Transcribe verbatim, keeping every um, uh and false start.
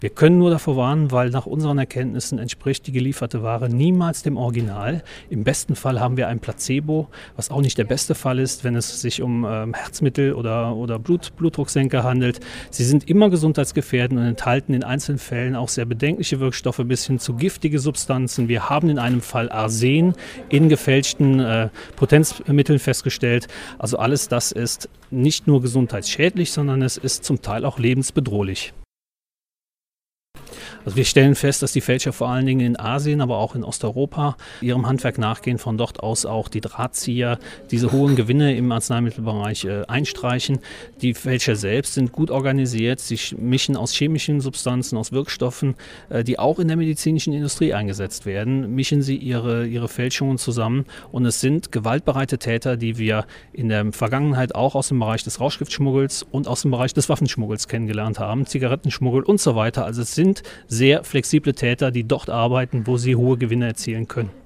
Wir können nur davor warnen, weil nach unseren Erkenntnissen entspricht die gelieferte Ware niemals dem Original. Im besten Fall haben wir ein Placebo, was auch nicht der beste Fall ist, wenn es sich um ähm, Herzmittel oder, oder Blut, Blutdrucksenker handelt. Sie sind immer gesundheitsgefährdend und enthalten in einzelnen Fällen auch sehr bedenkliche Wirkstoffe bis hin zu giftige Substanzen. Wir haben in einem Fall Arsen in gefälschten äh, Potenzmitteln festgestellt. Also alles das ist nicht nur gesundheitsschädlich, sondern es ist zum Teil auch lebensbedrohlich. Also wir stellen fest, dass die Fälscher vor allen Dingen in Asien, aber auch in Osteuropa ihrem Handwerk nachgehen, von dort aus auch die Drahtzieher diese hohen Gewinne im Arzneimittelbereich äh, einstreichen. Die Fälscher selbst sind gut organisiert, sie mischen aus chemischen Substanzen, aus Wirkstoffen, äh, die auch in der medizinischen Industrie eingesetzt werden, mischen sie ihre, ihre Fälschungen zusammen und es sind gewaltbereite Täter, die wir in der Vergangenheit auch aus dem Bereich des Rauschgiftschmuggels und aus dem Bereich des Waffenschmuggels kennengelernt haben, Zigarettenschmuggel und so weiter. Also es sind sehr flexible Täter, die dort arbeiten, wo sie hohe Gewinne erzielen können.